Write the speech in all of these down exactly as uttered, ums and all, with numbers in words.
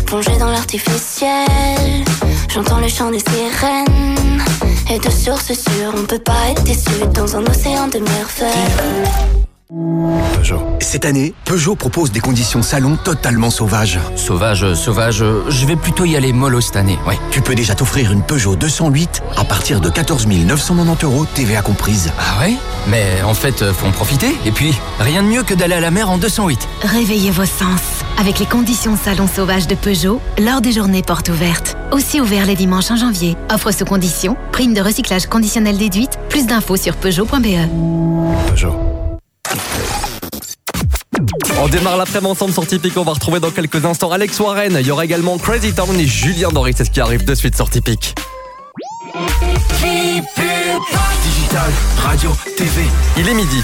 plongé dans l'artificiel. J'entends le chant des sirènes. Et de sources sûres, on peut pas être déçu dans un océan de merveilles. Peugeot. Cette année, Peugeot propose des conditions salon totalement sauvages. Sauvage, sauvage, je vais plutôt y aller mollo cette année, ouais. Tu peux déjà t'offrir une Peugeot deux cent huit à partir de quatorze mille neuf cent quatre-vingt-dix euros, T V A comprise. Ah ouais? Mais en fait, faut en profiter. Et puis, rien de mieux que d'aller à la mer en deux cent huit. Réveillez vos sens avec les conditions salon sauvage de Peugeot lors des journées portes ouvertes. Aussi ouvert les dimanches en janvier. Offre sous condition, prime de recyclage conditionnelle déduite. Plus d'infos sur peugeot point b e. Peugeot. On démarre l'après-midi ensemble sur Tipeee. On va retrouver dans quelques instants Alex Warren. Il y aura également Crazy Town et Julien Doré. C'est ce qui arrive de suite sur Tipeee. Digital, radio, T V. Il est midi.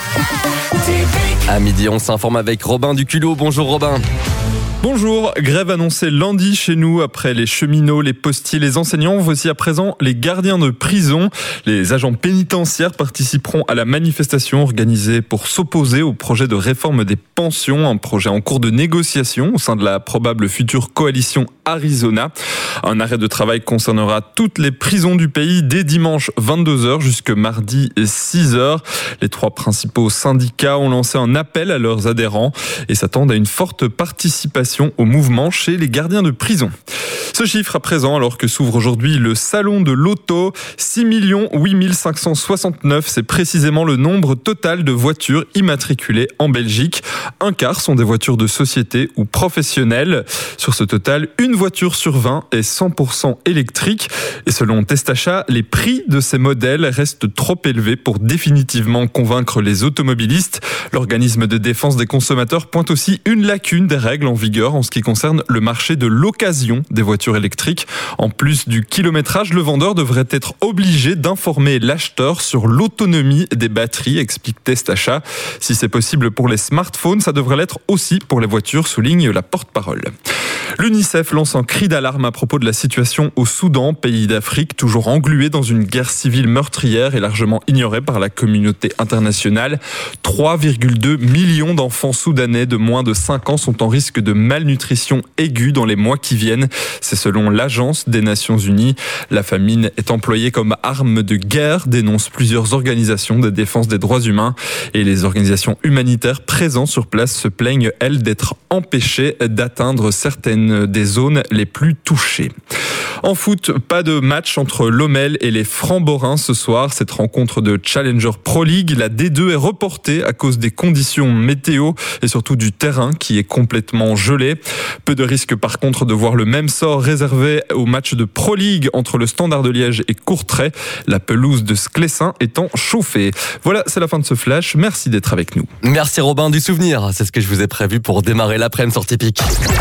À midi, on s'informe avec Robin Duculot. Bonjour Robin. Bonjour, grève annoncée lundi chez nous après les cheminots, les postiers, les enseignants. Voici à présent les gardiens de prison. Les agents pénitentiaires participeront à la manifestation organisée pour s'opposer au projet de réforme des pensions, un projet en cours de négociation au sein de la probable future coalition Arizona. Un arrêt de travail concernera toutes les prisons du pays dès dimanche vingt-deux heures jusque mardi six heures. Les trois principaux syndicats ont lancé un appel à leurs adhérents et s'attendent à une forte participation au mouvement chez les gardiens de prison. Ce chiffre à présent, alors que s'ouvre aujourd'hui le salon de l'auto, six millions huit mille cinq cent soixante-neuf, c'est précisément le nombre total de voitures immatriculées en Belgique. Un quart sont des voitures de société ou professionnelles. Sur ce total, une voiture sur vingt est cent pour cent électrique. Et selon Testachat, les prix de ces modèles restent trop élevés pour définitivement convaincre les automobilistes. L'organisme de défense des consommateurs pointe aussi une lacune des règles en vigueur en ce qui concerne le marché de l'occasion des voitures électriques. En plus du kilométrage, le vendeur devrait être obligé d'informer l'acheteur sur l'autonomie des batteries, explique Testachat. Si c'est possible pour les smartphones, ça devrait l'être aussi pour les voitures, souligne la porte-parole. L'UNICEF lance un cri d'alarme à propos de la situation au Soudan, pays d'Afrique toujours englué dans une guerre civile meurtrière et largement ignorée par la communauté internationale. trois virgule deux millions d'enfants soudanais de moins de cinq ans sont en risque de malnutrition aiguë dans les mois qui viennent. C'est selon l'Agence des Nations Unies. La famine est employée comme arme de guerre, dénoncent plusieurs organisations de défense des droits humains. Et les organisations humanitaires présentes sur place se plaignent, elles, d'être empêchées d'atteindre certaines des zones les plus touchées. En foot, pas de match entre l'O M L et les Francs-Borins ce soir. Cette rencontre de Challenger Pro League, la D deux est reportée à cause des conditions météo et surtout du terrain qui est complètement gelé. Peu de risque par contre de voir le même sort réservé au match de Pro League entre le Standard de Liège et Courtrai, la pelouse de Sclessin étant chauffée. Voilà, c'est la fin de ce flash. Merci d'être avec nous. Merci Robin du souvenir. C'est ce que je vous ai prévu pour démarrer l'après-midi sur Tipeee.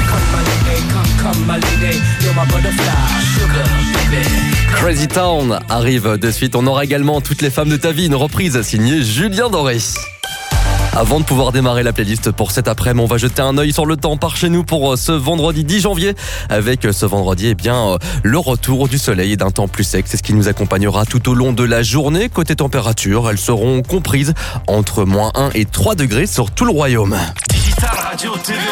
Crazy Town arrive de suite. On aura également Toutes les femmes de ta vie, une reprise signée Julien Doré. Avant de pouvoir démarrer la playlist pour cet après-midi, on va jeter un œil sur le temps par chez nous pour ce vendredi dix janvier. Avec ce vendredi, eh bien, le retour du soleil et d'un temps plus sec. C'est ce qui nous accompagnera tout au long de la journée. Côté température, elles seront comprises entre moins un et trois degrés sur tout le royaume. Digital Radio T V.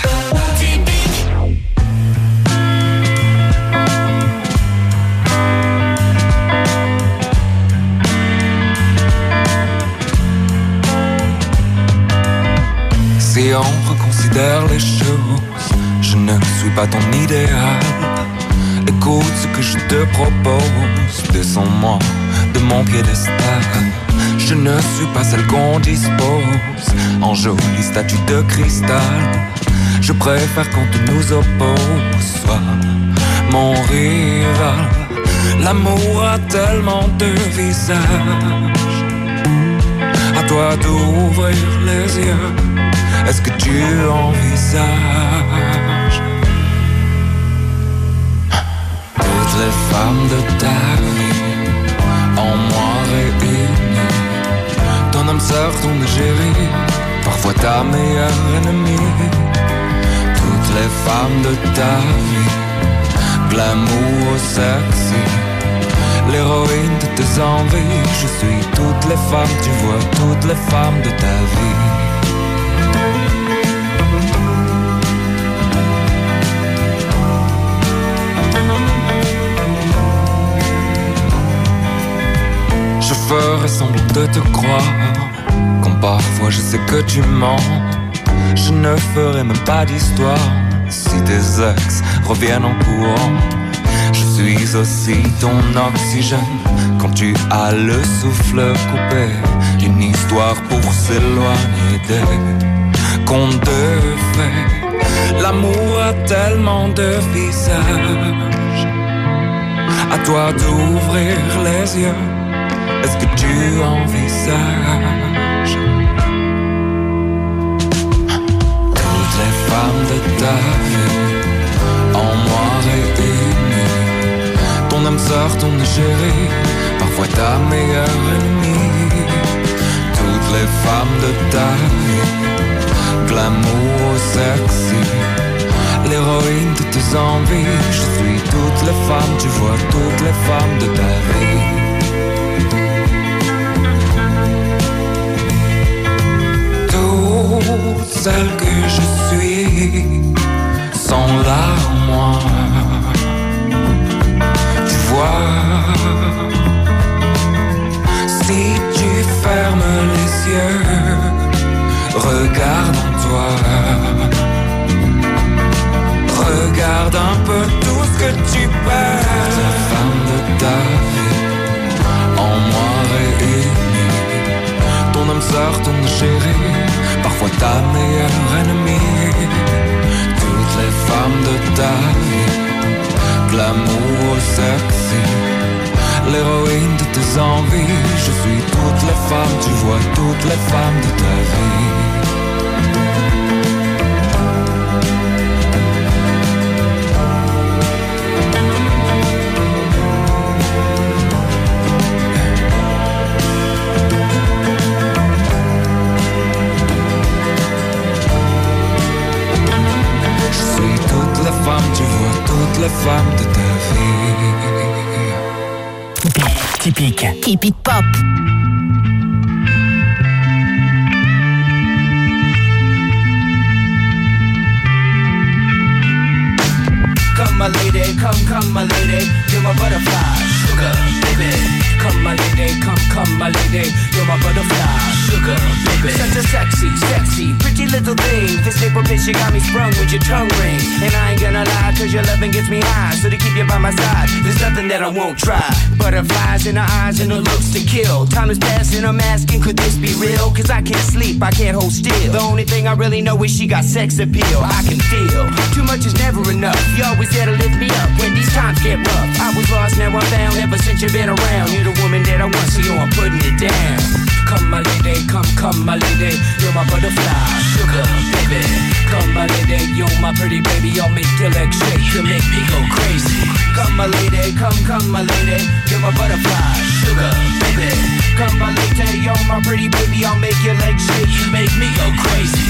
Si on reconsidère les choses, je ne suis pas ton idéal. Écoute ce que je te propose, descends-moi de mon piédestal. Je ne suis pas celle qu'on dispose en jolie statue de cristal. Je préfère qu'on te nous oppose, sois mon rival. L'amour a tellement de visages, à toi d'ouvrir les yeux. Est-ce que tu envisages toutes les femmes de ta vie en moi réunies? Ton âme sœur, ton égérie, parfois ta meilleure ennemie. Toutes les femmes de ta vie, glamour sexy, l'héroïne de tes envies. Je suis toutes les femmes, tu vois, toutes les femmes de ta vie. ferai semblant de te croire, quand parfois je sais que tu mens. Je ne ferai même pas d'histoire si tes ex reviennent en courant. Je suis aussi ton oxygène quand tu as le souffle coupé. Une histoire pour s'éloigner des contes de fées. L'amour a tellement de visages, à toi d'ouvrir les yeux. Est-ce que tu envisages toutes les femmes de ta vie en moi réunies? Ton âme sœur, ton chérie, parfois ta meilleure ennemie. Toutes les femmes de ta vie, glamour sexy, l'héroïne de tes envies. Je suis toutes les femmes, tu vois, toutes les femmes de ta vie. Toutes celles que je suis sont là en moi. Tu vois, si tu fermes les yeux, regarde en toi. Regarde un peu tout ce que tu perds. La femme de ta vie, en moi réunie. Ton âme sœur, ton chérie, parfois ta meilleure ennemie. Toutes les femmes de ta vie, glamour sexy, l'héroïne de tes envies. Je suis toutes les femmes, tu vois, toutes les femmes de ta vie. Tu vois toutes les femmes de ta vie. Typique. Typique pop. Come my lady, come, come my lady, you're my butterfly, sugar, baby. Come my lady, come, come my lady, you're my butterfly, sugar, baby. Such a sexy, sexy, pretty little thing. This paper bitch, you got me sprung with your tongue ring. And I ain't gonna lie, cause your loving gets me high. So to keep you by my side, there's nothing that I won't try. Butterflies in her eyes and her looks to kill. Time is passing, I'm asking, could this be real? Cause I can't sleep, I can't hold still. The only thing I really know is she got sex appeal. I can feel, too much is never enough. You always there to lift me up when these times get rough. I was lost, now I'm found, ever since you've been around. You're the woman that I want, so yo, I'm putting it down. Come my lady, come, come my lady, you're my butterfly, sugar, baby. Come my lady, you're my pretty baby, I'll make your legs shake, you'll make me go crazy. Come my lady, come, come my lady, you're my butterfly, sugar, baby. Come my lady, you're my pretty baby, I'll make your legs shake, you make me go crazy.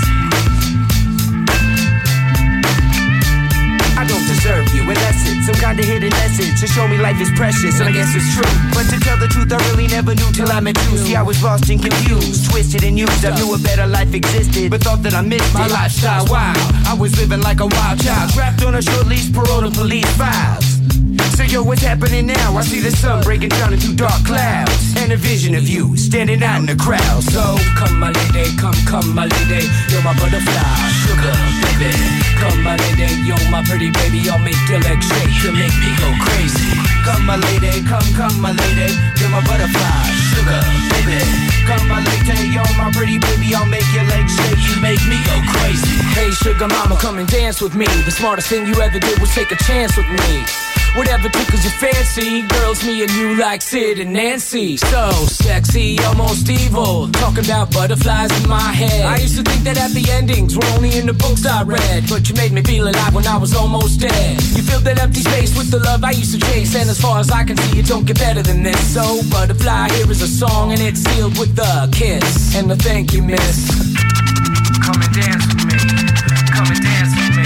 I don't deserve you, unless it's some kind of hidden message to show me life is precious, and I guess it's true. But to tell the truth, I really never knew till I met you. See, I was lost and confused, twisted and used. I knew a better life existed, but thought that I missed my lifestyle. Wow, I was living like a wild child, trapped on a short leash, parole to police files. So yo, what's happening now? I see the sun breaking down into dark clouds, and a vision of you standing out in the crowd. So come my lady, come, come my lady, you're my butterfly, sugar, baby. Come my lady, you're my pretty baby, I'll make your legs shake, you'll make me go crazy. Come my lady, come, come my lady, you're my butterfly, sugar, baby. Come my lady, you're my pretty baby, I'll make your legs shake, you make me go crazy. Hey sugar mama, come and dance with me. The smartest thing you ever did was take a chance with me. Whatever tickles your fancy, girls, me and you like Sid and Nancy. So sexy, almost evil, talking about butterflies in my head. I used to think that happy endings were only in the books I read, but you made me feel alive when I was almost dead. You filled that empty space with the love I used to chase, and as far as I can see, it don't get better than this. So butterfly, here is a song, and it's sealed with a kiss and a thank you, miss. Come and dance with me, come and dance with me.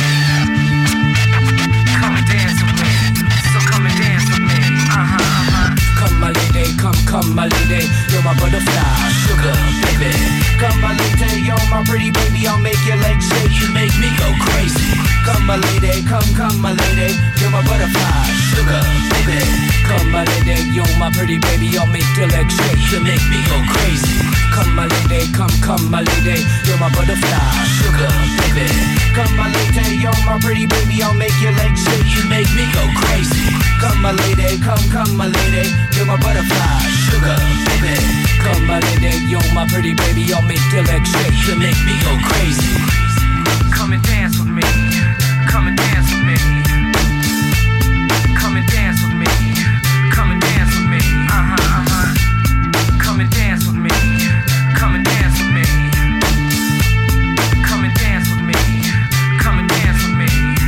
Come my lady, come, come my lady, you're my butterfly, sugar, baby. Come my lady, you're my pretty baby, I'll make your legs shake, you make me go crazy. Come my lady, come, come, my lady. You're my butterfly, sugar, baby. Come, my lady, you're my pretty baby. I'll make your legs shake, you make me go crazy. Come, my lady, come, come, my lady. You're my butterfly, sugar, baby. Come, my lady, you're my pretty baby. I'll make your legs shake, you make me go crazy. Come, my lady, come, come, my lady. You're my butterfly, sugar, baby. Come, my lady, you're my pretty baby. I'll make your legs shake, you make me go crazy. Come and dance with me. Come and dance with me. Come and dance with me. Come and dance with me. Uh-huh, uh-huh. Come and dance with me. Come and dance with me. Come and dance with me. Come and dance with me.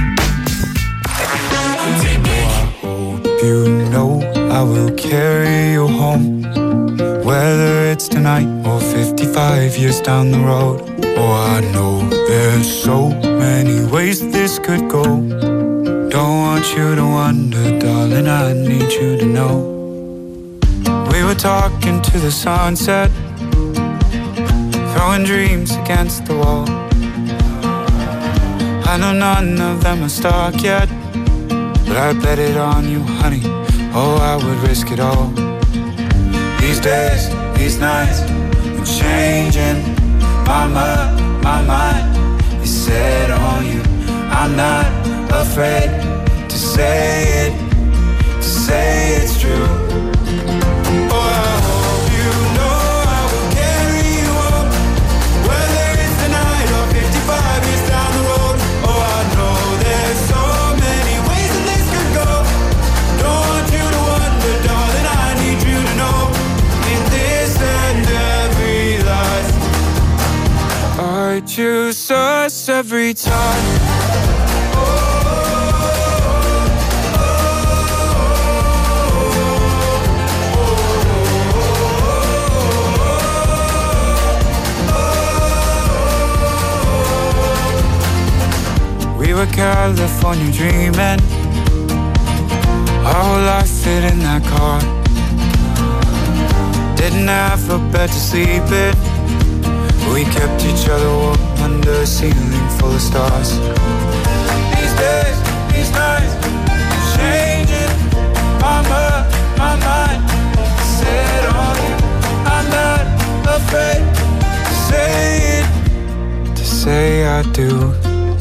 You know I will carry you home, whether it's tonight or fifty-five years down the road. Oh, I know there's so many ways this could go. Don't want you to wonder, darling, I need you to know. We were talking to the sunset, throwing dreams against the wall. I know none of them are stuck yet, but I bet it on you, honey. Oh, I would risk it all. These days, these nights, I'm changing my mind, my mind is set on you. I'm not afraid to say it, to say it's true. Oh, I hope you know I will carry you up, whether it's tonight or fifty-five years down the road. Oh, I know there's so many ways that this could go. Don't want you to wonder, darling, I need you to know. In this and every life, I choose us every time. We were California dreaming, our whole life fit in that car. Didn't have a bed to sleep in, we kept each other warm under a ceiling full of stars. These days, these nights, changing my mind, my mind set on you. I'm not afraid to say it, to say I do.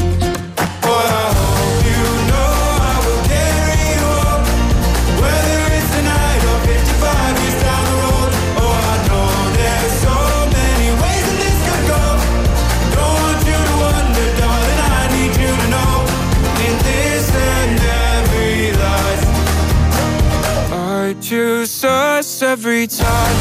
Choose us every time.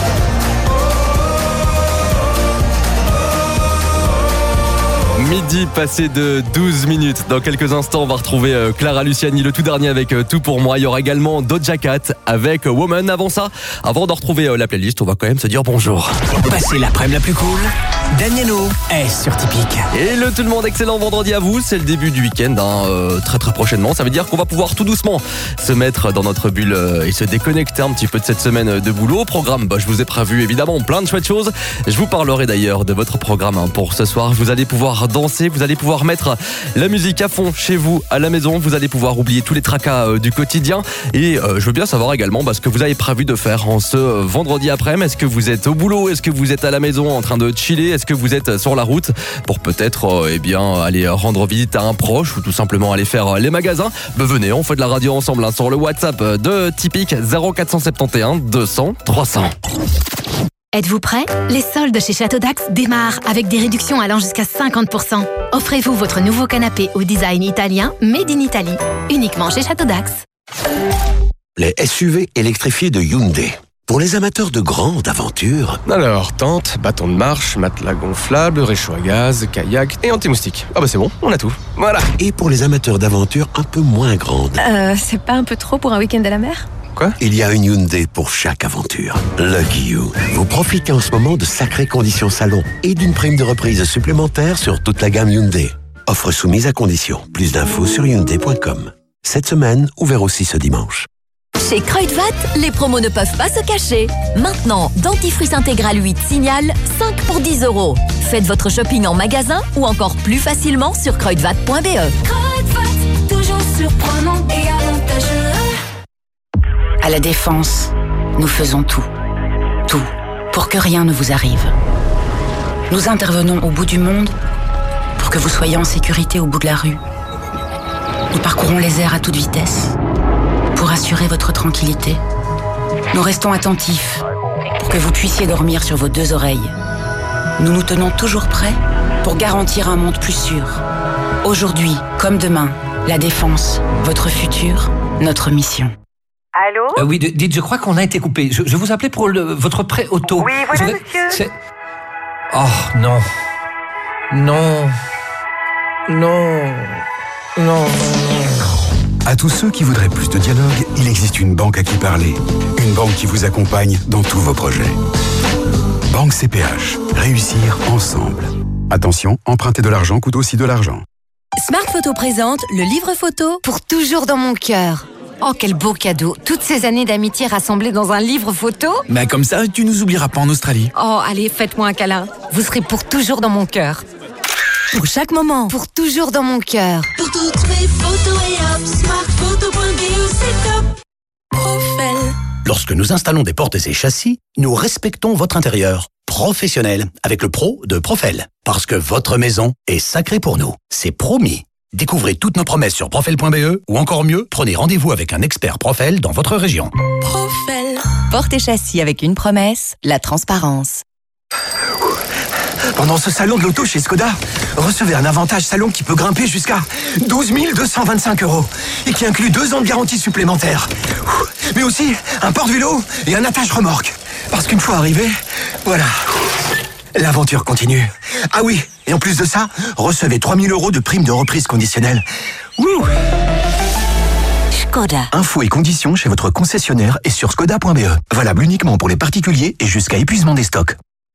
Midi passé de douze minutes. Dans quelques instants, on va retrouver Clara Luciani, le tout dernier avec Tout pour moi. Il y aura également Doja Cat avec Woman. Avant ça, avant de retrouver la playlist, on va quand même se dire bonjour. Passez l'après-midi la plus cool. Danielo est sur Typique. Et le tout le monde, excellent vendredi à vous. C'est le début du week-end, hein, euh, très très prochainement. Ça veut dire qu'on va pouvoir tout doucement se mettre dans notre bulle euh, et se déconnecter un petit peu de cette semaine de boulot. Au programme, bah, je vous ai prévu évidemment plein de chouettes choses. Je vous parlerai d'ailleurs de votre programme hein, pour ce soir. Vous allez pouvoir danser, vous allez pouvoir mettre la musique à fond chez vous, à la maison. Vous allez pouvoir oublier tous les tracas euh, du quotidien. Et euh, je veux bien savoir également bah, ce que vous avez prévu de faire en ce euh, vendredi après-midi. Est-ce que vous êtes au boulot? Est-ce que vous êtes à la maison en train de chiller? Est-ce que vous êtes sur la route pour peut-être euh, eh bien, aller rendre visite à un proche ou tout simplement aller faire les magasins? Ben venez, on fait de la radio ensemble hein, sur le WhatsApp de Typique zéro quatre cent soixante et onze deux cents trois cents. Êtes-vous prêts? Les soldes chez Château d'Ax démarrent avec des réductions allant jusqu'à cinquante pour cent. Offrez-vous votre nouveau canapé au design italien Made in Italy, uniquement chez Château d'Ax. Les S U V électrifiés de Hyundai. Pour les amateurs de grandes aventures... Alors, tente, bâton de marche, matelas gonflable, réchaud à gaz, kayak et anti-moustique. Ah bah c'est bon, on a tout. Voilà. Et pour les amateurs d'aventures un peu moins grandes... Euh, c'est pas un peu trop pour un week-end à la mer? Quoi? Il y a une Hyundai pour chaque aventure. Lucky You. Vous profitez en ce moment de sacrées conditions salon et d'une prime de reprise supplémentaire sur toute la gamme Hyundai. Offre soumise à conditions. Plus d'infos sur hyundai point com. Cette semaine, ouvert aussi ce dimanche. Chez Kruidvat, les promos ne peuvent pas se cacher. Maintenant, dentifrice intégral huit Signal, cinq pour dix euros. Faites votre shopping en magasin ou encore plus facilement sur kruidvat point b e. toujours surprenant et avantageux. À la Défense, nous faisons tout. Tout. Pour que rien ne vous arrive. Nous intervenons au bout du monde pour que vous soyez en sécurité au bout de la rue. Nous parcourons les airs à toute vitesse pour assurer votre tranquillité. Nous restons attentifs pour que vous puissiez dormir sur vos deux oreilles. Nous nous tenons toujours prêts pour garantir un monde plus sûr. Aujourd'hui, comme demain, la Défense, votre futur, notre mission. Allô euh, Oui, dites, je crois qu'on a été coupé. Je, je vous appelais pour le, votre prêt auto. Oui, voilà, je, monsieur. C'est... Oh, non. Non. Non. Non. À tous ceux qui voudraient plus de dialogue, il existe une banque à qui parler. Une banque qui vous accompagne dans tous vos projets. Banque C P H. Réussir ensemble. Attention, emprunter de l'argent coûte aussi de l'argent. Smart Photo présente le livre photo Pour toujours dans mon cœur. Oh, quel beau cadeau. Toutes ces années d'amitié rassemblées dans un livre photo. Bah comme ça, tu nous oublieras pas en Australie. Oh, allez, faites-moi un câlin. Vous serez pour toujours dans mon cœur. Pour chaque moment, pour toujours dans mon cœur. Pour toutes mes photos et hop, smartphoto point b e, c'est top. Profel. Lorsque nous installons des portes et châssis, nous respectons votre intérieur. Professionnel, avec le pro de Profel. Parce que votre maison est sacrée pour nous. C'est promis. Découvrez toutes nos promesses sur profel point b e ou encore mieux, prenez rendez-vous avec un expert Profel dans votre région. Profel. Porte et châssis avec une promesse, la transparence. Pendant ce salon de l'auto chez Skoda, recevez un avantage salon qui peut grimper jusqu'à douze mille deux cent vingt-cinq euros et qui inclut deux ans de garantie supplémentaire. Mais aussi un porte-vélo et un attache-remorque. Parce qu'une fois arrivé, voilà, l'aventure continue. Ah oui, et en plus de ça, recevez trois mille euros de prime de reprise conditionnelle. Wouh! Skoda. Infos et conditions chez votre concessionnaire et sur skoda point b e. Valable uniquement pour les particuliers et jusqu'à épuisement des stocks.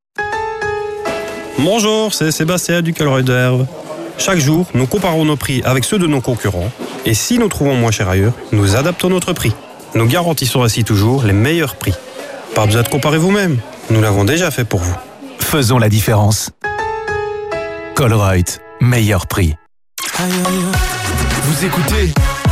Bonjour, c'est Sébastien du Colruyt d'Herve. Chaque jour, nous comparons nos prix avec ceux de nos concurrents et si nous trouvons moins cher ailleurs, nous adaptons notre prix. Nous garantissons ainsi toujours les meilleurs prix. Pas besoin de comparer vous-même, nous l'avons déjà fait pour vous. Faisons la différence. Colruyt, meilleur prix. Vous écoutez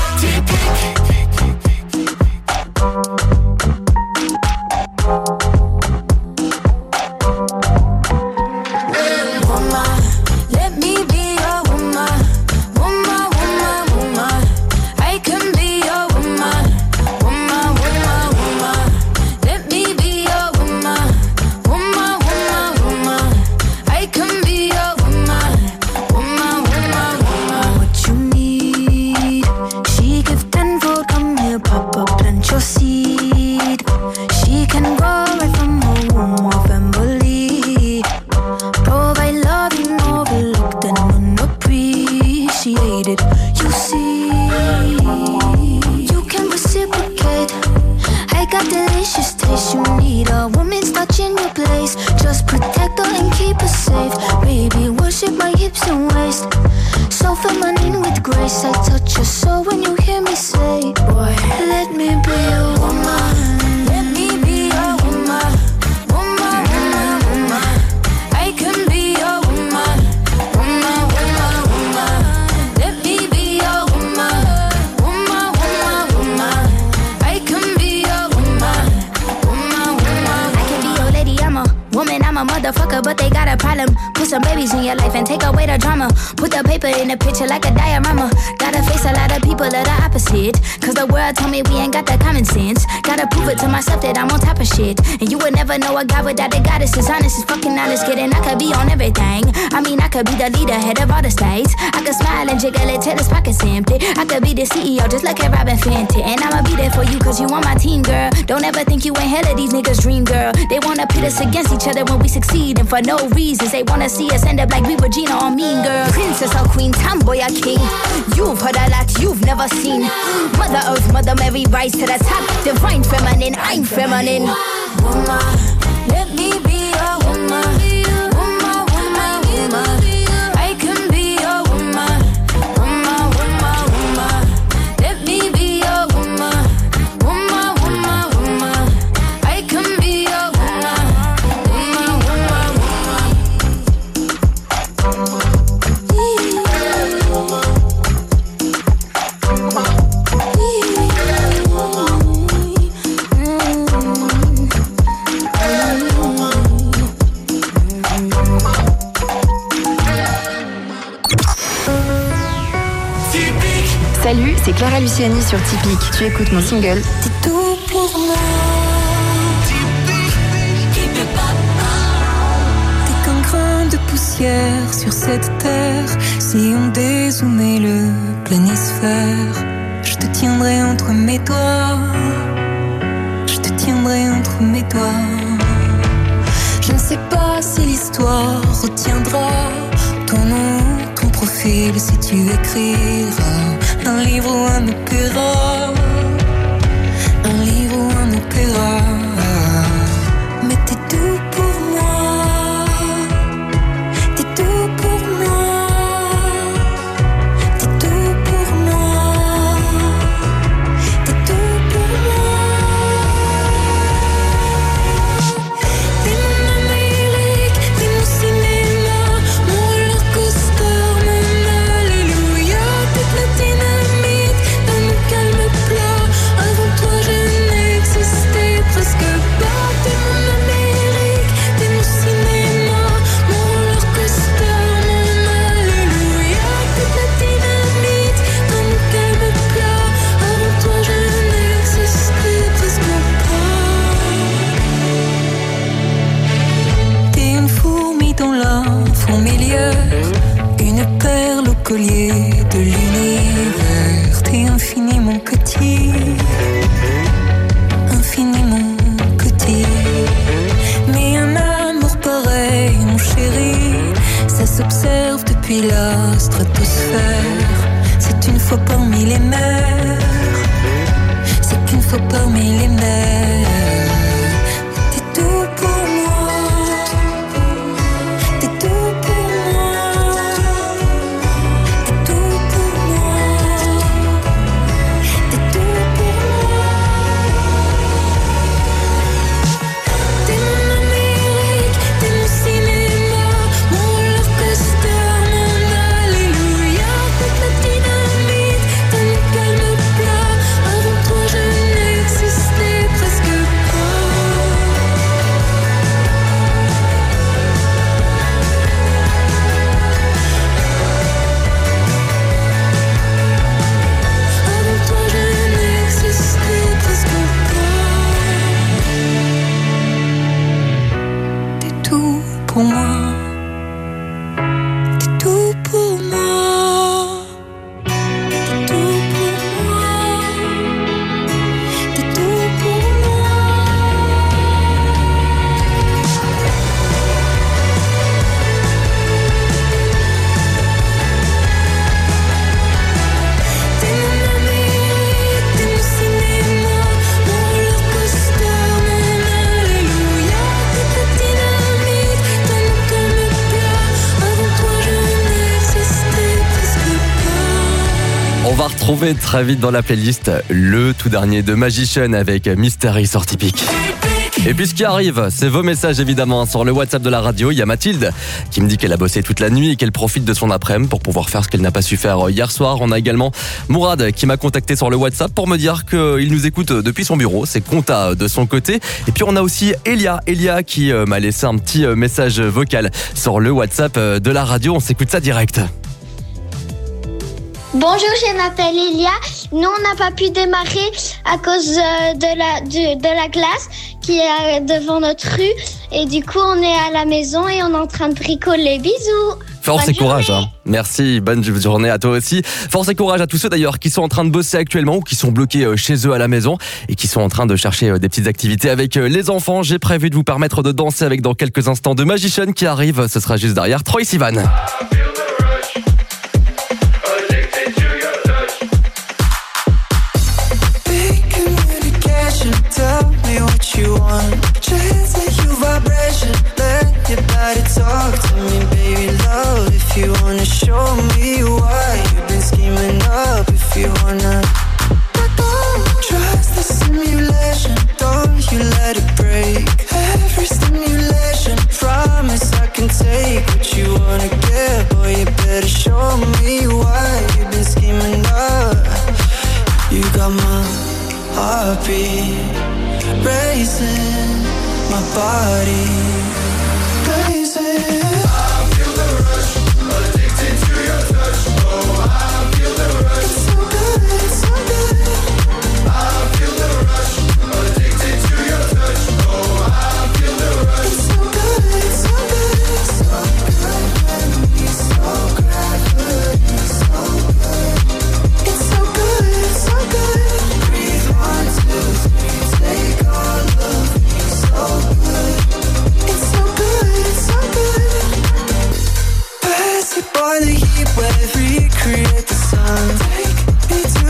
know a guy without a goddess is honest, is fucking honest, kidding. I could be on everything. I mean, I could be the leader, head of all the states. I could smile and jiggle it till his pockets empty. I could be the C E O, just like a Robin Fenty. And I'ma be there for you, cause you on my team, girl. Don't ever think you ain't hell of these niggas' dream, girl. They wanna pit us against each other when we succeed, and for no reasons. They wanna see us end up like we Regina or Mean Girl. Princess or queen, tomboy or king. You've heard a lot you've never seen. Mother Earth, Mother Mary, rise to the top. Divine feminine, I'm feminine. Woman, let me be a woman. Woman, woman, woman. I can be a woman. Woman, woman, woman. Let me be a woman. Woman, woman, woman. I can be a woman. Woman, woman, woman. Salut, c'est Clara Luciani sur Typique. Tu écoutes mon single. T'es tout pour moi. T'es qu'un grain de poussière sur cette terre. Si on dézoomait le planisphère, je te tiendrai entre mes doigts. Je te tiendrai entre mes doigts. Je ne sais pas si l'histoire retiendra ton nom, ton profil, si tu écriras un livre ou un opéra, un livre ou un opéra. Mais t'es tout pour moi, t'es tout pour moi, t'es tout pour moi, t'es tout pour moi. T'es mon Amérique, t'es mon cinéma, mon roller coaster, mon alléluia. T'es la dynamite dans mon calme plat. Avant toi je n'existais presque pas. T'es mon Amérique, t'es mon cinéma, mon roller coaster, mon alléluia. T'es la dynamite dans mon calme plat. Avant toi je n'existais presque pas. T'es une fourmi dans la fourmilière, une perle au collier de l'univers. T'es infiniment petit, infiniment petit. Mais un amour pareil, mon chéri, ça s'observe depuis la stratosphère. C'est une fois parmi les mers, c'est qu'une fois parmi les mers. T'es tout pour moi, t'es tout pour moi, t'es tout pour moi, t'es tout pour moi. T'es mon Amérique, t'es mon cinéma, mon roller coaster, mon alléluia. T'es la dynamite dans mon calme plat. Avant toi je n'existais presque pas. Avant toi je n'existais presque pas. T'es tout pour moi, t'es tout pour moi, t'es tout pour moi, t'es tout pour moi. T'es mon Amérique, t'es mon cinéma, mon roller coaster, mon alléluia. T'es la dynamite dans mon calme plat. Avant toi je n'existais presque pas. On va retrouver très vite dans la playlist le tout dernier de Magician avec Mystery sur Typique. Et puis ce qui arrive, c'est vos messages évidemment sur le WhatsApp de la radio. Il y a Mathilde qui me dit qu'elle a bossé toute la nuit et qu'elle profite de son après-midi pour pouvoir faire ce qu'elle n'a pas su faire hier soir. On a également Mourad qui m'a contacté sur le WhatsApp pour me dire qu'il nous écoute depuis son bureau. C'est compta de son côté. Et puis on a aussi Elia, Elia qui m'a laissé un petit message vocal sur le WhatsApp de la radio. On s'écoute ça direct. Bonjour, je m'appelle Elia. Nous, on n'a pas pu démarrer à cause euh, de, la, de, de la glace qui est devant notre rue. Et du coup, on est à la maison et on est en train de bricoler. Bisous. Force Bonne et courage. journée. Hein. Merci, bonne journée à toi aussi. Force et courage à tous ceux d'ailleurs qui sont en train de bosser actuellement ou qui sont bloqués chez eux à la maison et qui sont en train de chercher des petites activités avec les enfants. J'ai prévu de vous permettre de danser avec dans quelques instants de Magician qui arrive. Ce sera juste derrière Troye Sivan. Tell me what you want. Translate your vibration. Let your body talk to me, baby love. If you wanna show me why you've been scheming up. If you wanna trust the simulation. Don't you let it break. Every stimulation. Promise I can take what you wanna get. Boy, you better show me why you've been scheming up. You got my heartbeat racing, my body blazing. I feel the rush, addicted to your touch. Oh, I feel the rush. It's so good.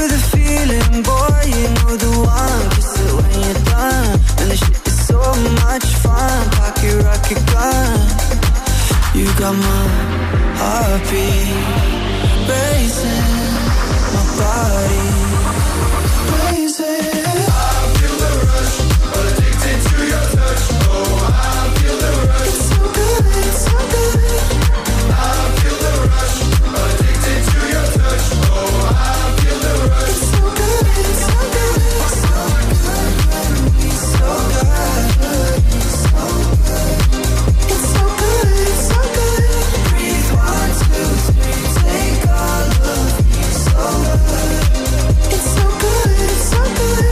remember the feeling, boy, you know the one. Kiss it when you're done, and the shit is so much fun. Pocket rocket gun, you got my heartbeat racing, my body racing. I feel the rush, addicted to your touch. Oh, I feel the rush. It's so good, it's so good. I feel the rush, addicted to your touch. Oh, I feel the rush. It's so good, it's so good. So good, so good, so good. It's so good, it's so good. Breathe one, two, three, take all of me. So good, it's so good, it's so good.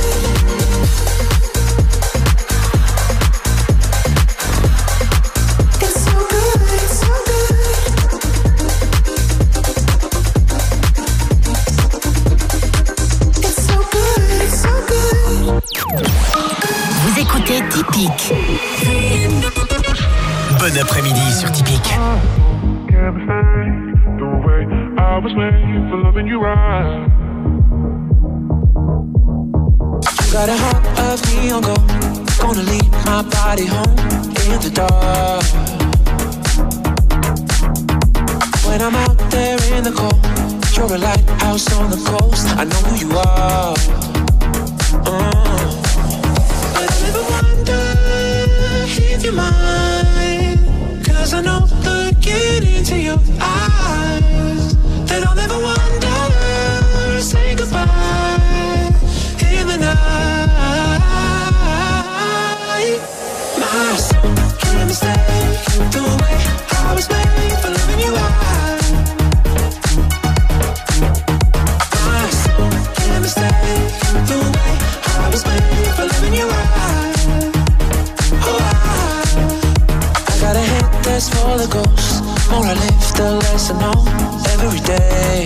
It's so good, it's so good. It's so good, it's so good. Vous écoutez Typique. Bon après-midi sur Typique. Can't mistake the way I was made for loving you right. You got a heart of me on go. Gonna leave my body home in the dark. When I'm out there in the cold, you're a lighthouse on the coast. I know who you are. Uh. But I never wonder if you're mine, 'cause I know looking into your eyes that I'll never wonder, say goodbye in the night. My soul can't mistake the way I was made for loving you right. My soul can't mistake the way I was made for loving you right. Oh, I, I gotta hit this for the ghost. More I live, the less I know every day.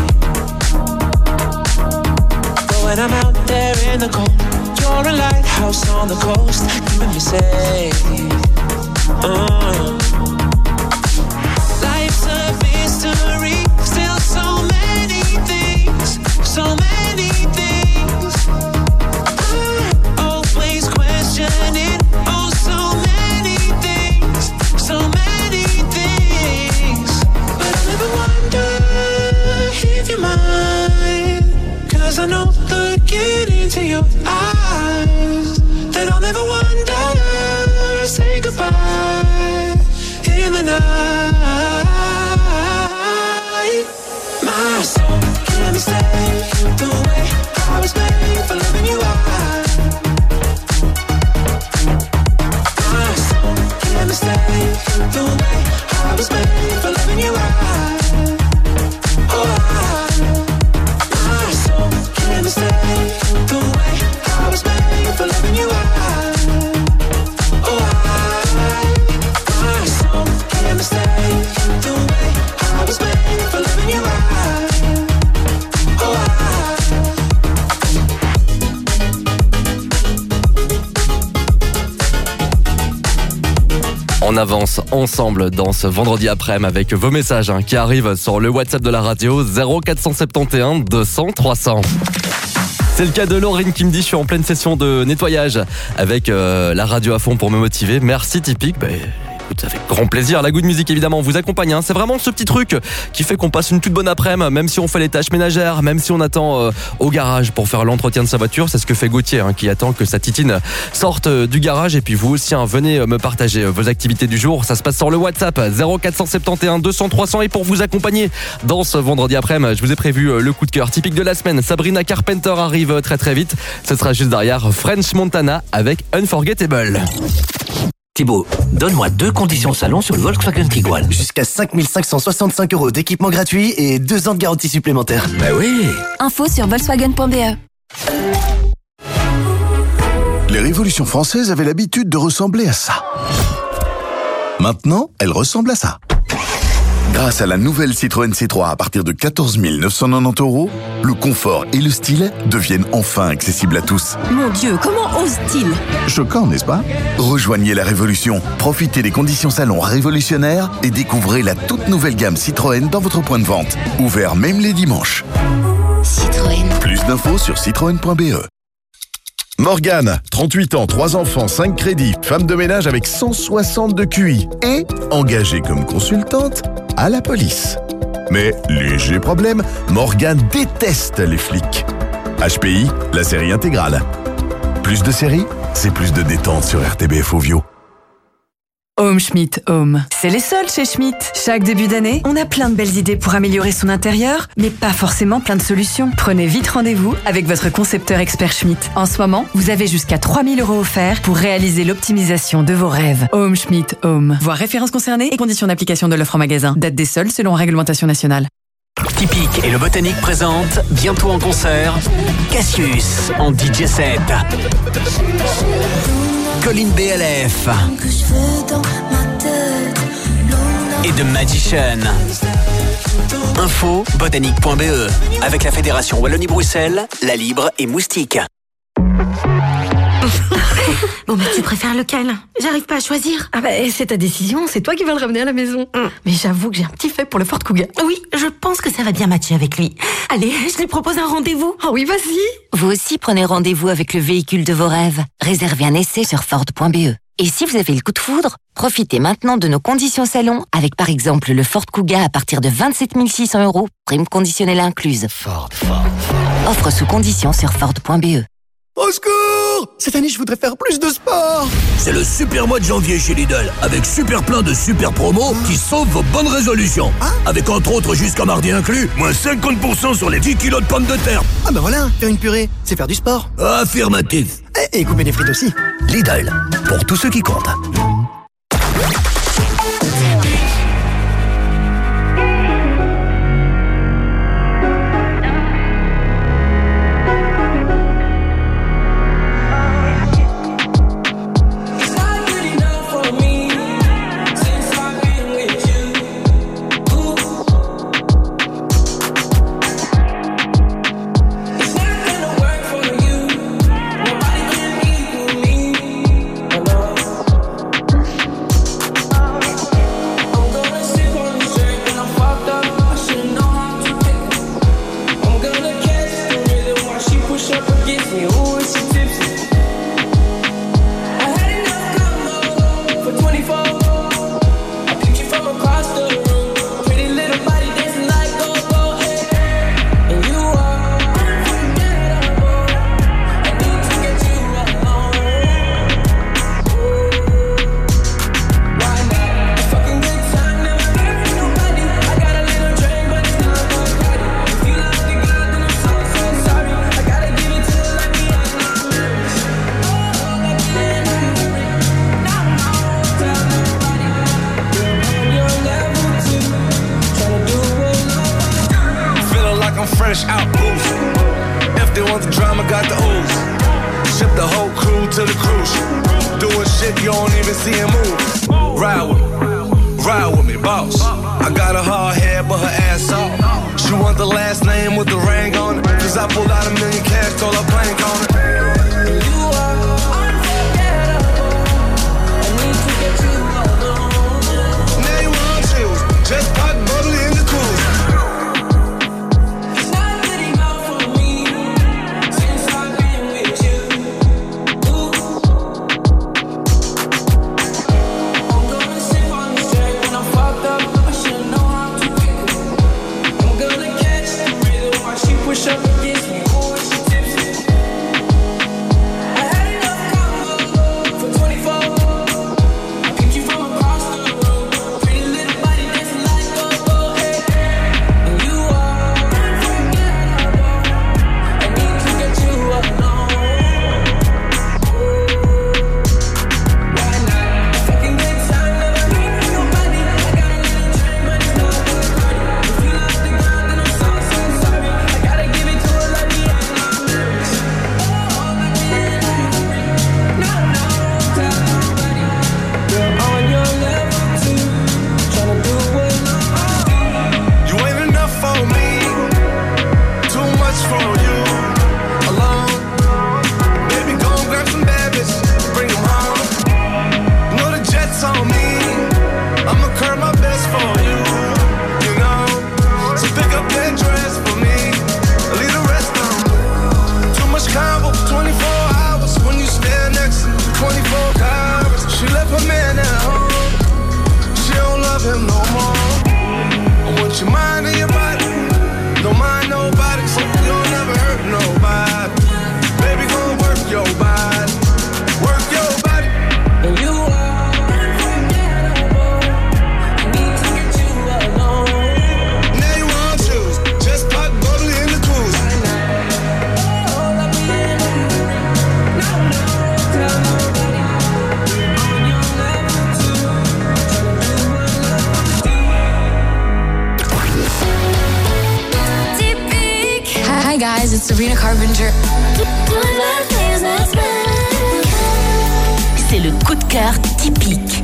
But when I'm out there in the cold, you're a lighthouse on the coast, keeping me safe. Uh. Life's a mystery, still so many things, so many things. I'm always questioning, oh, so many things, so many things. But I never wonder if you're mine, 'cause I know looking into your eyes that I'll never wonder, say goodbye in the night. My soul can't mistake the way I was made for loving you right. My soul can't mistake the way I was made for loving you right. Oh, I, my soul can't mistake the way I was made for loving you right. Oh, I, my soul can't mistake the way I was made for loving you right. Oh, I. On avance ensemble dans ce vendredi après-midi avec vos messages hein, qui arrivent sur le WhatsApp de la radio zéro quatre cent soixante et onze deux cents trois cents. C'est le cas de Laurine qui me dit je suis en pleine session de nettoyage avec euh, la radio à fond pour me motiver. Merci Typique. Bah, écoute, avec grand plaisir. La Good Music évidemment vous accompagne. Hein. C'est vraiment ce petit truc qui fait qu'on passe une toute bonne après-midi, même si on fait les tâches ménagères, même si on attend euh, au garage pour faire l'entretien de sa voiture. C'est ce que fait Gauthier hein, qui attend que sa titine sorte euh, du garage. Et puis vous aussi, hein, venez euh, me partager euh, vos activités du jour. Ça se passe sur le WhatsApp zéro quatre cent soixante et onze deux cents trois cents. Et pour vous accompagner dans ce vendredi après-midi, je vous ai prévu euh, le coup de cœur typique de la semaine. Sabrina Carpenter arrive euh, très très vite. Ce sera juste derrière French Montana avec Unforgettable. Thibaut, donne-moi deux conditions salon sur le Volkswagen Tiguan. Jusqu'à cinq mille cinq cent soixante-cinq euros d'équipement gratuit et deux ans de garantie supplémentaire. Bah oui. Info sur volkswagen point b e. Les révolutions françaises avaient l'habitude de ressembler à ça. Maintenant, elles ressemblent à ça. Grâce à la nouvelle Citroën C trois à partir de quatorze mille neuf cent quatre-vingt-dix euros, le confort et le style deviennent enfin accessibles à tous. Mon Dieu, comment ose-t-il ? Choquant, n'est-ce pas ? Rejoignez la révolution, profitez des conditions salon révolutionnaires et découvrez la toute nouvelle gamme Citroën dans votre point de vente. Ouvert même les dimanches. Citroën. Plus d'infos sur citroën point b e. Morgane, trente-huit ans, trois enfants, cinq crédits, femme de ménage avec cent soixante de Q I et engagée comme consultante à la police. Mais léger problème, Morgane déteste les flics. H P I, la série intégrale. Plus de séries, c'est plus de détente sur R T B F Ovio. Home Schmidt Home. C'est les soldes chez Schmidt. Chaque début d'année, on a plein de belles idées pour améliorer son intérieur, mais pas forcément plein de solutions. Prenez vite rendez-vous avec votre concepteur expert Schmidt. En ce moment, vous avez jusqu'à trois mille euros offerts pour réaliser l'optimisation de vos rêves. Home Schmidt Home. Voir références concernées et conditions d'application de l'offre en magasin. Date des soldes selon réglementation nationale. Typique et le Botanique présente bientôt en concert Cassius en D J set. Colline B L F et The Magician. Info botanique point b e avec la Fédération Wallonie-Bruxelles, La Libre et Moustique. Bon, mais tu préfères lequel? J'arrive pas à choisir. Ah bah, c'est ta décision, c'est toi qui vas le ramener à la maison. Mm. Mais j'avoue que j'ai un petit fait pour le Ford Kuga. Oui, je pense que ça va bien matcher avec lui. Allez, je lui propose un rendez-vous. Oh oui, vas-y. Vous aussi prenez rendez-vous avec le véhicule de vos rêves. Réservez un essai sur Ford point b e. Et si vous avez le coup de foudre, profitez maintenant de nos conditions salon avec par exemple le Ford Kuga à partir de vingt-sept mille six cents euros, prime conditionnelle incluse. Ford, Ford, Ford. Offre sous conditions sur Ford point b e. Au secours! Cette année, je voudrais faire plus de sport! C'est le super mois de janvier chez Lidl, avec super plein de super promos qui sauvent vos bonnes résolutions. Ah? Avec entre autres, jusqu'à mardi inclus, moins cinquante pour cent sur les dix kilos de pommes de terre. Ah bah voilà, faire une purée, c'est faire du sport. Affirmatif. Et, et couper des frites aussi. Lidl, pour tous ceux qui comptent. fresh out boozing. If they want the drama, got the ooze. Ship the whole crew to the cruise. Doing shit you don't even see him move. Ride with me, ride with me, boss. I got a hard head, but her ass off. She want the last name with the ring on it. Cause I pulled out a million cash, told her plank on it. And you are unforgettable. I need to get you alone. Now you want chills, just pop bubbly in the cruise. It's not good enough for me since I've been with you. Ooh. I'm gonna sip on this track when I'm fucked up. I should know how to pick it. I'm gonna catch the rhythm while she push up against me. Ooh, she tipsy. I had enough combo for twenty-four. I picked you from across the road. Pretty little body dancing like go-go, hey. And you are unforgettable. I need to get you alone. Why not? Fucking good time, never been with nobody. I got a little dream, but it's not good. If you love the girl, then I'm so, so sorry. I gotta give it to her Hi guys, it's Sabrina Carpenter. C'est le coup de cœur typique.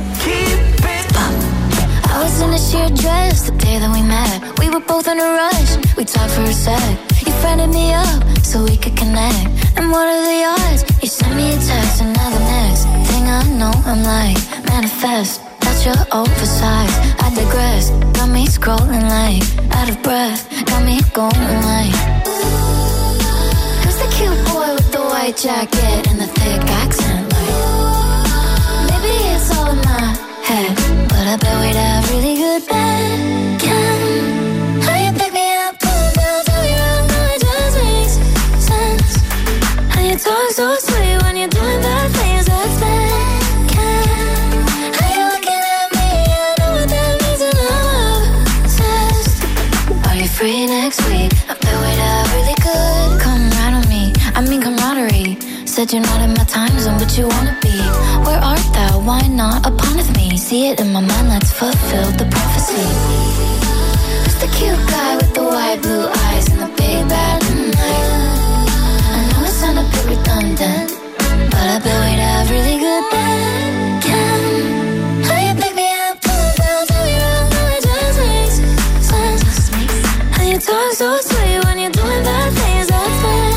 I was in a sheer dress the day that we met. We were both in a rush, we talked for a sec. You friended me up so we could connect. And what are the odds? You sent me a text and now the next thing I know I'm like, manifest. That's your oversized, I digress. Got me scrolling like, out of breath. Got me going like, who's the cute boy with the white jacket and the thick accent like, maybe it's all in my head, but I bet we'd have really good bed. Can how you pick me up, pull me down, tell me wrong, no, it just makes sense. How you talk so sweet when you're doing bad things, that's bad. Can how you looking at me, I know what that means and I'm obsessed. Are you free next week? I bet we'd have really good. Come right on me, I mean camaraderie. Said you're not in my time zone, but you wanna be. Where art thou? Why not upon with me? See it in my mind, let's fulfill the prophecy. Who's the cute guy with the wide blue eyes and the big bad night? I know it sounds a bit redundant, but I bet we'd have really good bed. Can how you pick me up, pull me down, tell me wrong, no, it just makes sense. How you talk so sweet when you're doing bad things, that's bad.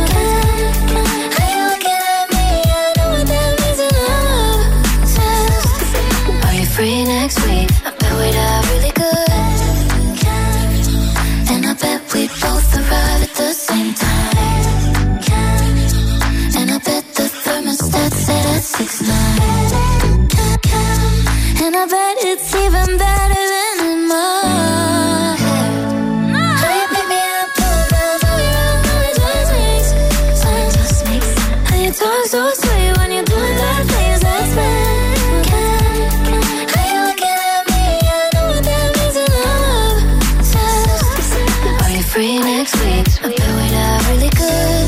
Free next week, I bet we'd have really good. And I bet we'd both arrive at the same time. And I bet the thermostat set at six nine. And I bet it's even better than in my head. How you pick me up, pull me down, tell me wrong, no, it just makes sense. How you talk so sweet when you're doing bad things, that's bad. Free next week, I bet we'd have really good.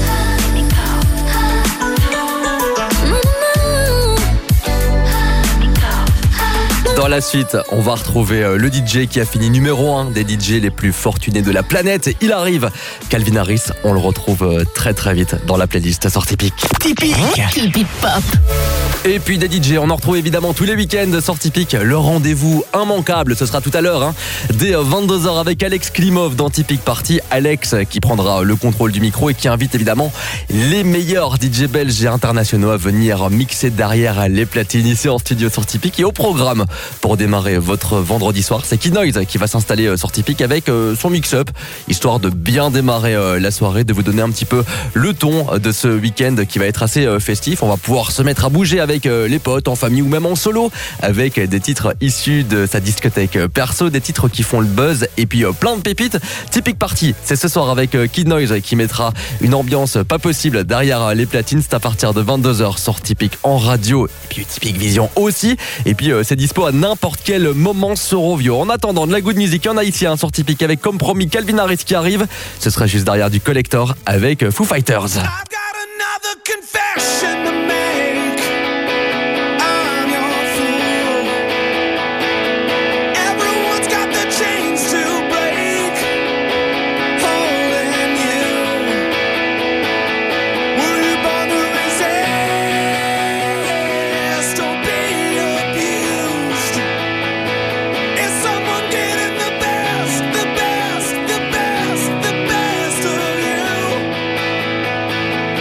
Dans la suite, on va retrouver le D J qui a fini numéro un des D J les plus fortunés de la planète. Il arrive, Calvin Harris, on le retrouve très très vite dans la playlist Sortie Pic. Typique, typique pop. Et puis des D J, on en retrouve évidemment tous les week-ends Sortie Pic. Le rendez-vous immanquable, ce sera tout à l'heure, hein, dès vingt-deux heures avec Alex Klimov dans Typique Party. Alex qui prendra le contrôle du micro et qui invite évidemment les meilleurs D J belges et internationaux à venir mixer derrière les platines ici en studio Sortie Pic. Et au programme, pour démarrer votre vendredi soir, c'est Kid Noise qui va s'installer Sortie Pic avec son mix-up, histoire de bien démarrer la soirée, de vous donner un petit peu le ton de ce week-end qui va être assez festif. On va pouvoir se mettre à bouger avec les potes, en famille ou même en solo, avec des titres issus de sa discothèque perso, des titres qui font le buzz et puis plein de pépites. Typique Party, c'est ce soir avec Kid Noise qui mettra une ambiance pas possible derrière les platines. C'est à partir de vingt-deux heures sur Typique en radio et puis Typique Vision aussi. Et puis c'est dispo à n'importe quel moment sur Rovio. En attendant de la good music, il y en a ici hein, sur Typique avec comme promis Calvin Harris qui arrive. Ce sera juste derrière du Collector avec Foo Fighters. The best, the best of you.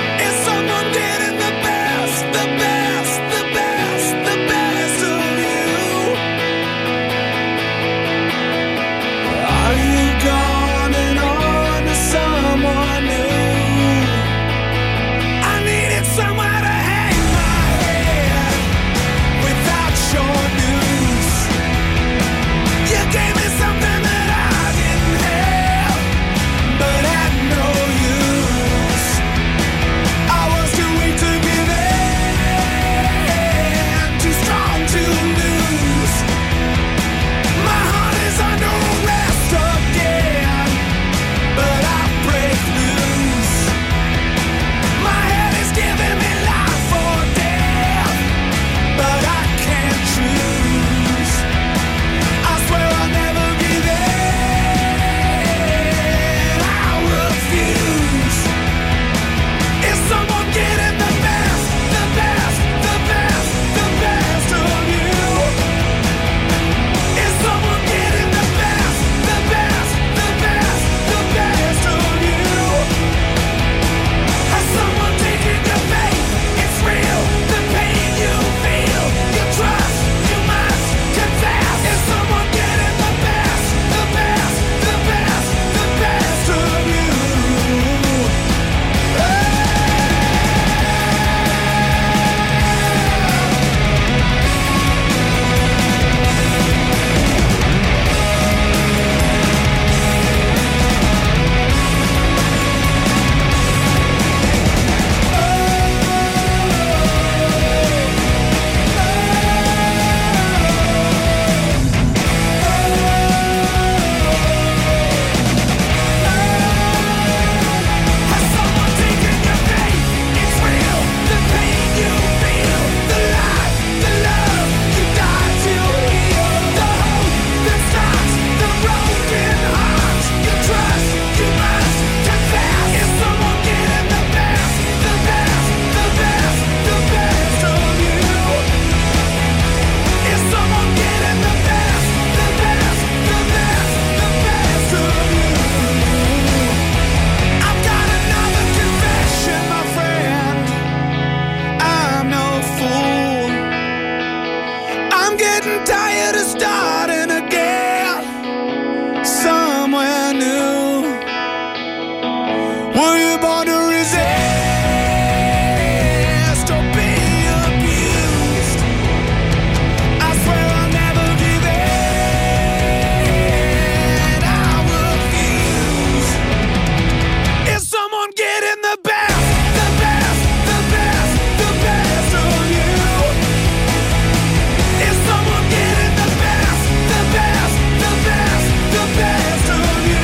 Were you born to resist or be abused? I swear I'll never give in. I refuse. Is someone getting the best, the best, the best, the best of you? Is someone getting the best, the best, the best, the best of you?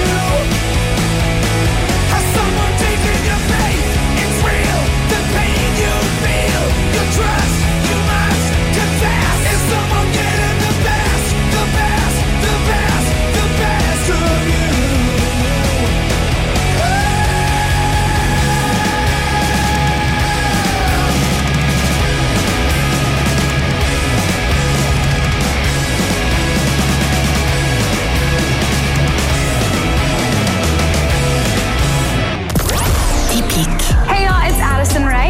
Has someone taken your faith? It's real. The pain you feel, your trust, you must confess. Is someone getting the best, the best, the best, the best of you? Hey y'all, it's Addison Wright.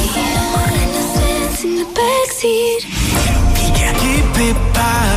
In the backseat, Keep it pop.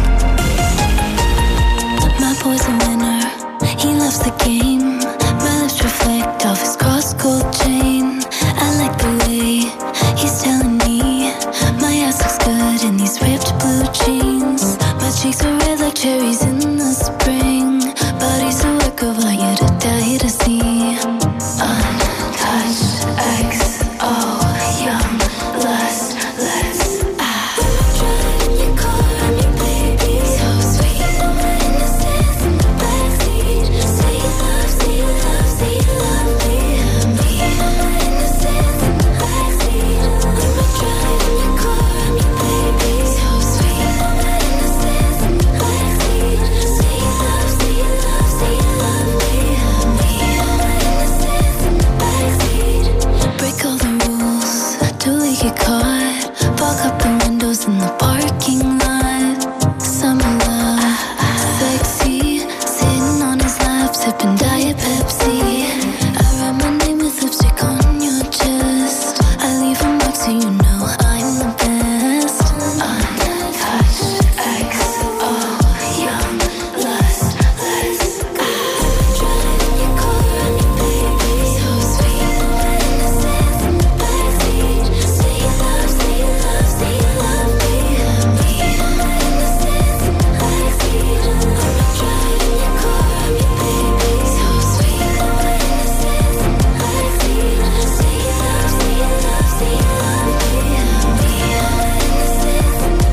my boy's a winner. He loves the game. My lips reflect off his cross gold chain. I like the way he's telling me my ass looks good in these ripped blue jeans. My cheeks are red like cherries in the spring. Body's a work of art, you to die to see. Untouched, X O, young, lust, let's ah. Driving in your car, I'm your baby. So sweet, innocence in the backseat. Say you love, say you love, say you love me, me. Innocence in the backseat. When we're driving in your car, I'm your baby. So sweet, innocence in the backseat. Say you love, say you love, say you love me, me. Innocence in the backseat. Break all the rules, till we get caught. Fog up the windows in the parking lot. Summer love, sexy. Sitting on his lap, sipping Diet Pepsi. I write my name with lipstick on your chest. I leave a mark so you know I'm the best. Untouched, X O, young, lust, let's ah. Driving in your car, I'm your baby. So sweet, innocence in the backseat. Say you love, say you love, say you love me, me. Innocence in the backseat. I'm driving in your car, I'm your baby. So sweet, innocence in the backseat. Say you love, say you love, say you love me, me. Innocence in the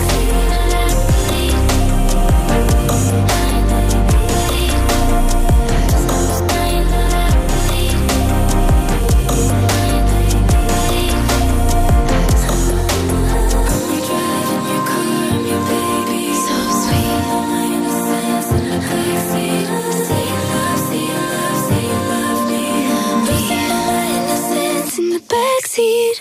backseat.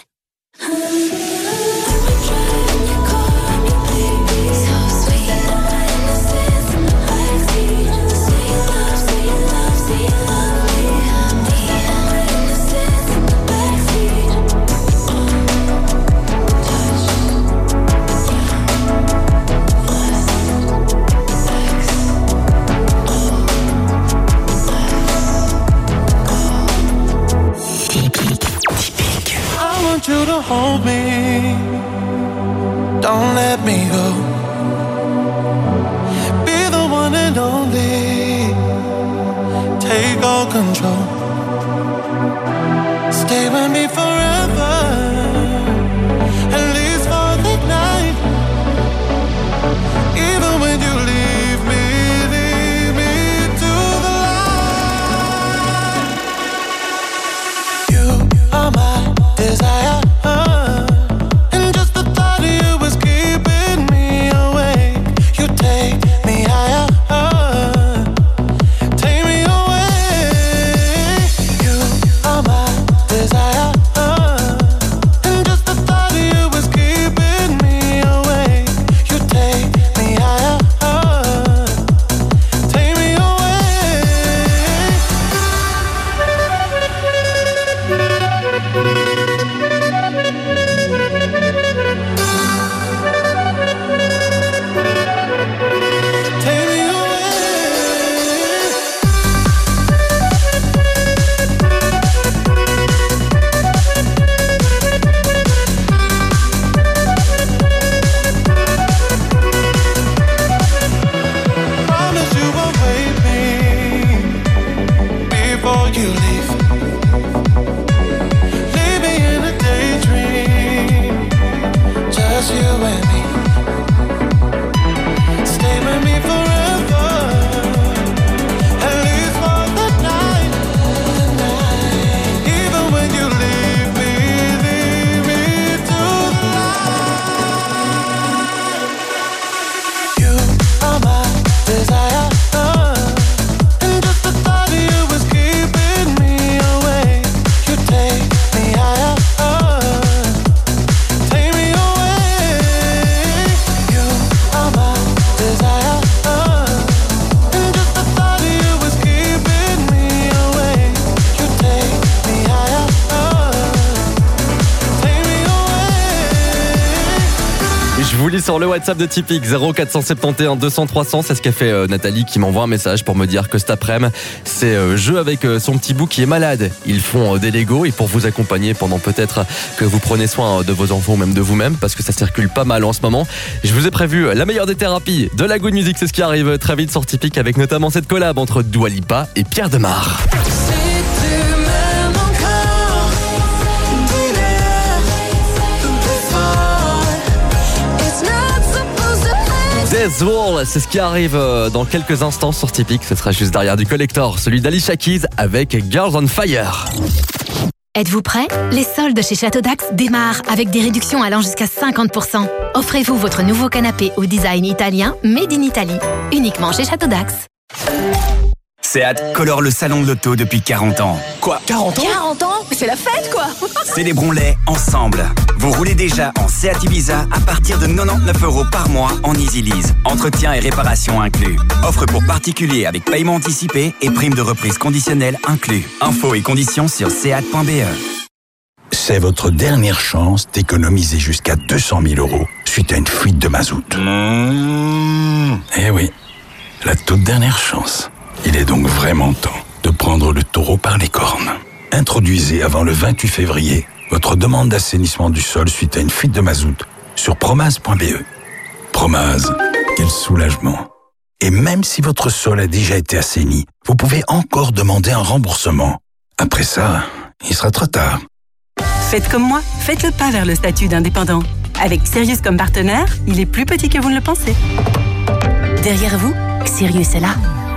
I want you to hold me. Don't let me go. Be the one and only. Take all control. Stay with me forever. At least for the night. Even when you leave me, leave me to the light. You are my desire. And just the thought of you is keeping me awake. You take me higher. Take me away. lis sur le WhatsApp de Typique zéro quatre sept un deux cents trois cents. C'est ce qu'a fait euh, Nathalie qui m'envoie un message pour me dire que cet après-midi, c'est euh, jeu avec euh, son petit bout qui est malade. Ils font euh, des Lego et pour vous accompagner pendant peut-être que vous prenez soin de vos enfants ou même de vous-même parce que ça circule pas mal en ce moment. Je vous ai prévu la meilleure des thérapies de la good music. C'est ce qui arrive très vite sur Typique avec notamment cette collab entre Dua Lipa et Pierre Demar. Death Wall, c'est ce qui arrive dans quelques instants sur Typique. Ce sera juste derrière du collector, celui d'Alicia Keys avec Girls on Fire. Êtes-vous prêts ? Les soldes chez Château d'Ax démarrent avec des réductions allant jusqu'à cinquante pour cent. Offrez-vous votre nouveau canapé au design italien Made in Italy, uniquement chez Château d'Ax. Seat colore le salon de l'auto depuis quarante ans. Quoi, quarante ans ? quarante ans ? Mais c'est la fête, quoi. Célébrons-les ensemble. Vous roulez déjà en Seat Ibiza à partir de quatre-vingt-dix-neuf euros par mois en Easy Lease. Entretien et réparation inclus. Offre pour particuliers avec paiement anticipé et prime de reprise conditionnelle inclus. Infos et conditions sur seat point b e. C'est votre dernière chance d'économiser jusqu'à deux cent mille euros suite à une fuite de mazout. Mmh. Eh oui, la toute dernière chance. Il est donc vraiment temps de prendre le taureau par les cornes. Introduisez avant le vingt-huit février votre demande d'assainissement du sol suite à une fuite de mazout sur promase point b e. Promase, quel soulagement. Et même si votre sol a déjà été assaini, vous pouvez encore demander un remboursement. Après ça, il sera trop tard. Faites comme moi, faites le pas vers le statut d'indépendant. Avec Sirius comme partenaire, il est plus petit que vous ne le pensez. Derrière vous, Sirius est là.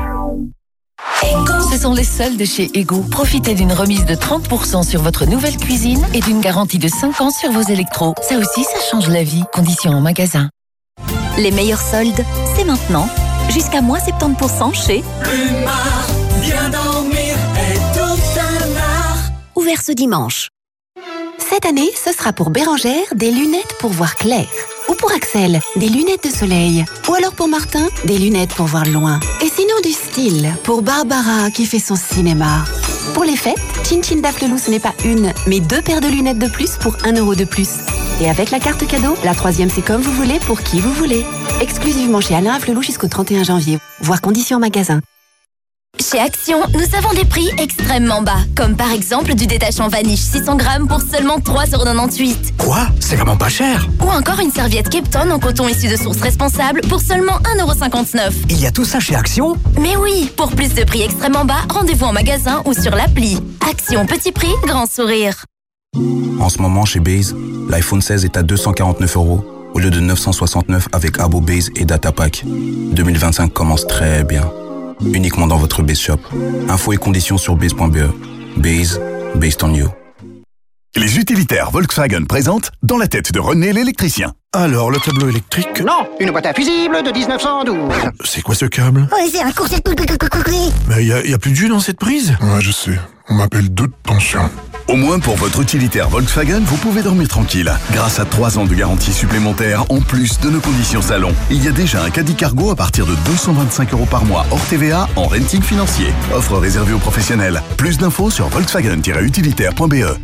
Ce sont les soldes de chez Ego. Profitez d'une remise de trente pour cent sur votre nouvelle cuisine et d'une garantie de cinq ans sur vos électros. Ça aussi, ça change la vie. Conditions en magasin. Les meilleurs soldes, c'est maintenant. Jusqu'à moins soixante-dix pour cent chez Plumard, bien dormir est tout un art. Ouvert ce dimanche. Cette année, ce sera pour Bérangère des lunettes pour voir clair. Ou pour Axel, des lunettes de soleil. Ou alors pour Martin, des lunettes pour voir loin. Et sinon du style, pour Barbara qui fait son cinéma. Pour les fêtes, Chin Chin d'Aflelou, ce n'est pas une, mais deux paires de lunettes de plus pour un euro de plus. Et avec la carte cadeau, la troisième c'est comme vous voulez pour qui vous voulez. Exclusivement chez Alain Aflelou jusqu'au trente et un janvier. Voir conditions en magasin. Chez Action, nous avons des prix extrêmement bas. Comme par exemple du détachant Vanish six cents grammes pour seulement trois euros quatre-vingt-dix-huit. Quoi ? C'est vraiment pas cher. Ou encore une serviette Kepton en coton issu de sources responsables pour seulement un euro cinquante-neuf. Il y a tout ça chez Action ? Mais oui, pour plus de prix extrêmement bas, rendez-vous en magasin ou sur l'appli. Action, petit prix, grand sourire. En ce moment, chez Base, l'iPhone seize est à deux cent quarante-neuf euros au lieu de neuf cent soixante-neuf avec Abo Base et Data Pack. deux mille vingt-cinq commence très bien. Uniquement dans votre Base Shop. Infos et conditions sur base point b e. Base, based on you. Les utilitaires Volkswagen présentent Dans la tête de René l'électricien. Alors, le tableau électrique... Non, une boîte à fusible de dix-neuf cent douze. C'est quoi ce câble? Oui, c'est un court-circuit. Mais il y, y a plus de jus dans cette prise? Ouais, je sais. On m'appelle deux de tension. Au moins pour votre utilitaire Volkswagen, vous pouvez dormir tranquille. Grâce à trois ans de garantie supplémentaire, en plus de nos conditions salon. Il y a déjà un caddie cargo à partir de deux cent vingt-cinq euros par mois hors T V A en renting financier. Offre réservée aux professionnels. Plus d'infos sur volkswagen tiret utilitaire point b e.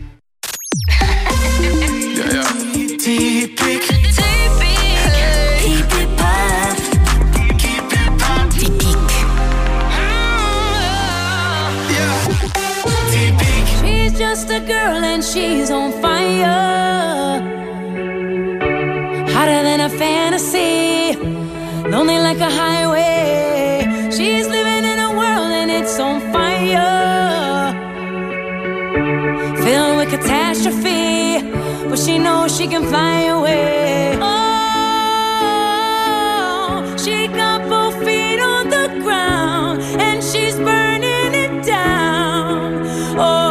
She's just a girl and she's on fire. Hotter than a fantasy, lonely like a highway. She's living in a world and it's on fire, filled with catastrophe, but she knows she can fly away. Oh, she got both feet on the ground and she's burning it down. Oh,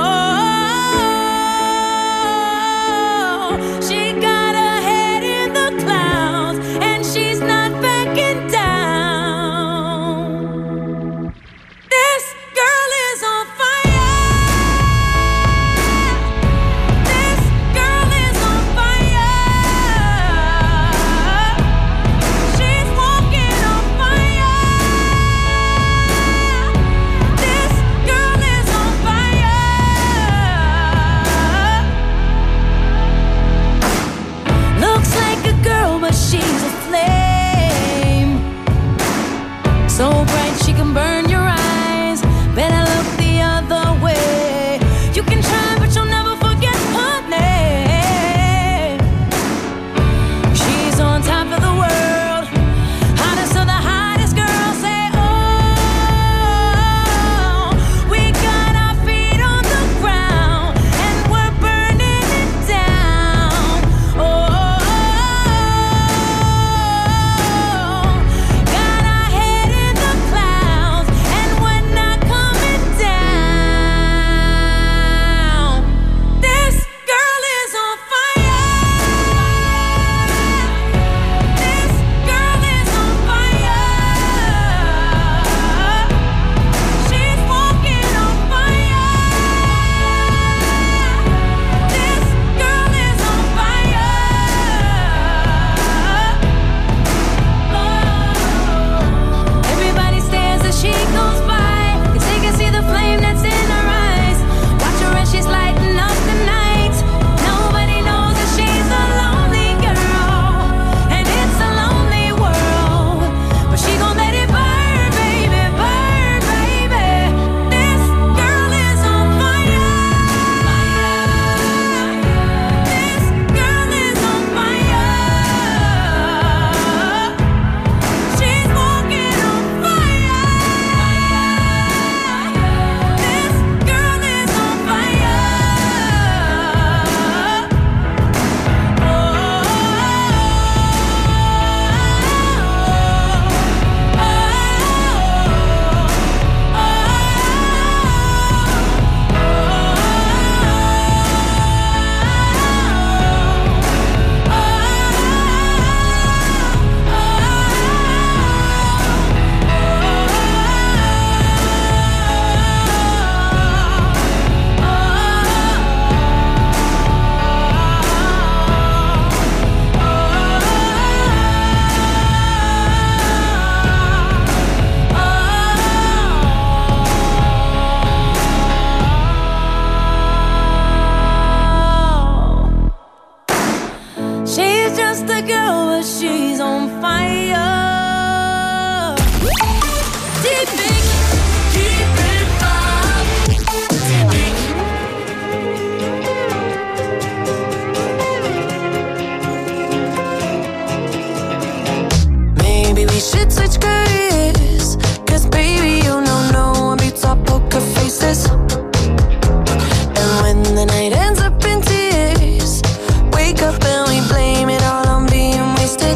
the night ends up in tears. Wake up and we blame it all on being wasted.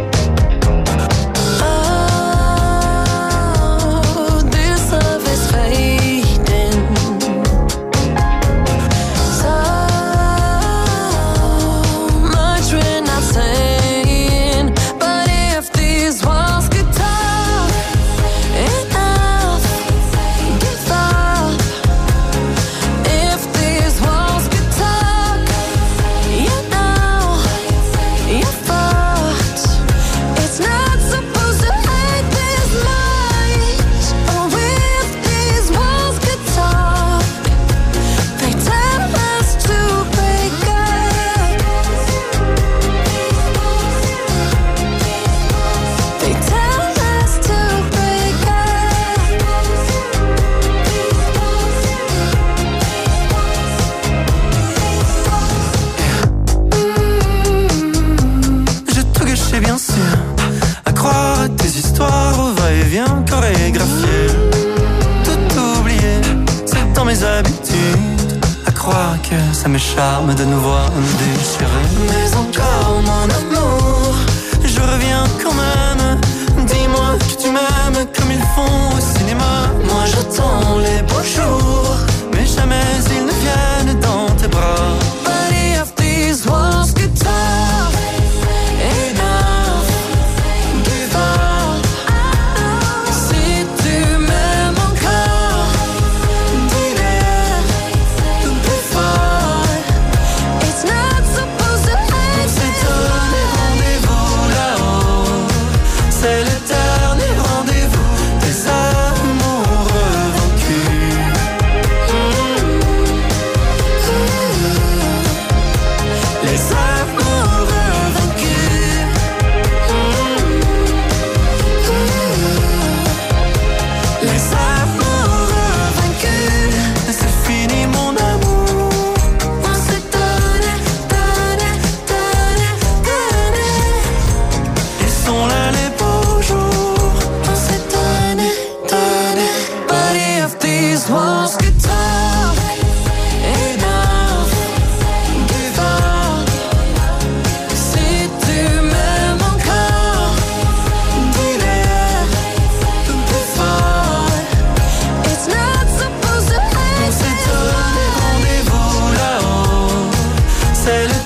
Oh, this love is fading. So much we're not saying, but if these walls could talk, enough, give up. If these walls could talk, you know, you're fucked. It's not supposed to hurt this much. Oh, if these walls could talk, they tell us to break up. They tell us to break up. J'ai tout gâché bien sûr, à croire à tes histoires au va-et-vient chorégraphié. Tout oublié, c'est dans mes habitudes, à croire que ça me charme de nous voir déchirés. Mais encore mon amour, je reviens quand même. Dis-moi que tu m'aimes comme ils font au cinéma. Moi j'attends les beaux jours, mais jamais ils ne viennent dans tes bras. But if these walls could talk, enough, give up. Si tu m'aimes encore, dis-le plus fort. It's not supposed to hurt. On s'est donné rendez-vous là-haut, c'est le dernier rendez-vous des amoureux vaincus. Les amoureux vaincus. Les amoureux vaincus. C'est fini mon amour. On s'est donné, donné, donné, donné. Ils sont là les beaux jours. On s'est donné, donné. But if these walls could talk, enough, give up. Si tu m'aimes encore, dis-le plus fort. It's not supposed to On hurt. s'est donné rendez-vous là-haut, c'est le